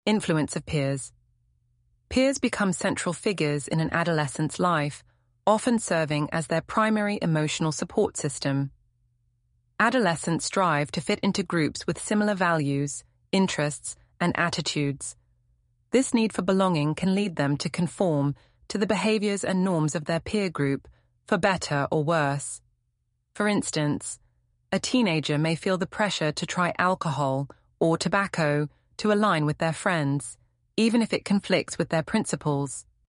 Influence of peers. Peers become central figures in an adolescent's life, often serving as their primary emotional support system. Adolescents strive to fit into groups with similar values, interests, and attitudes. This need for belonging can lead them to conform to the behaviors and norms of their peer group, for better or worse. For instance, a teenager may feel the pressure to try alcohol or tobacco to align with their friends, even if it conflicts with their principles.